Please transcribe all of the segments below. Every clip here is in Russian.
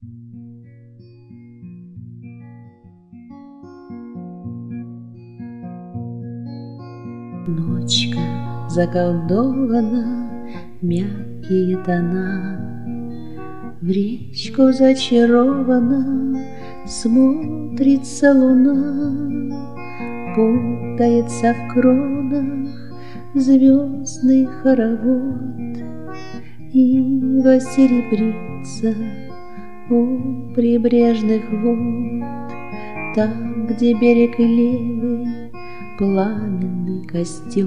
Ночка заколдована, мягкие тона, в речку зачарована смотрится луна, путается в кронах звездный хоровод, ива серебрится у прибрежных вод, там, где берег левый, пламенный костер.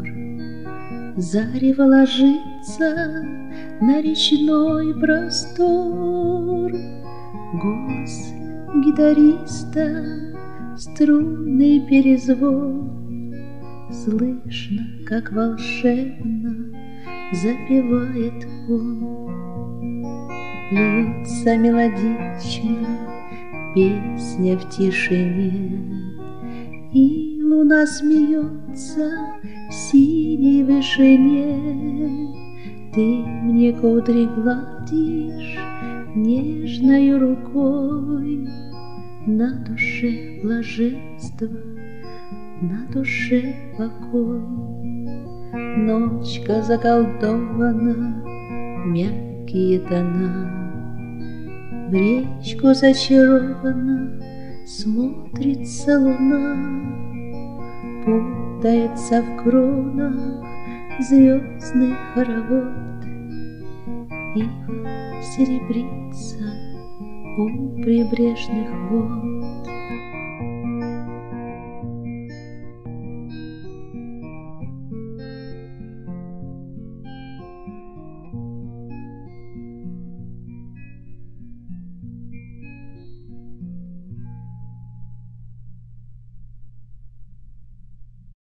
Зарево ложится на речной простор. Голос гитариста, струнный перезвон, слышно, как волшебно запевает он. Льется мелодично песня в тишине, и луна смеется в синей вышине. Ты мне кудри гладишь нежною рукой, на душе блаженство, на душе покой. Ночка заколдована, мягкие тона, в речку зачарована смотрится луна, путается в кронах звездный хоровод, ива серебрится у прибрежных вод.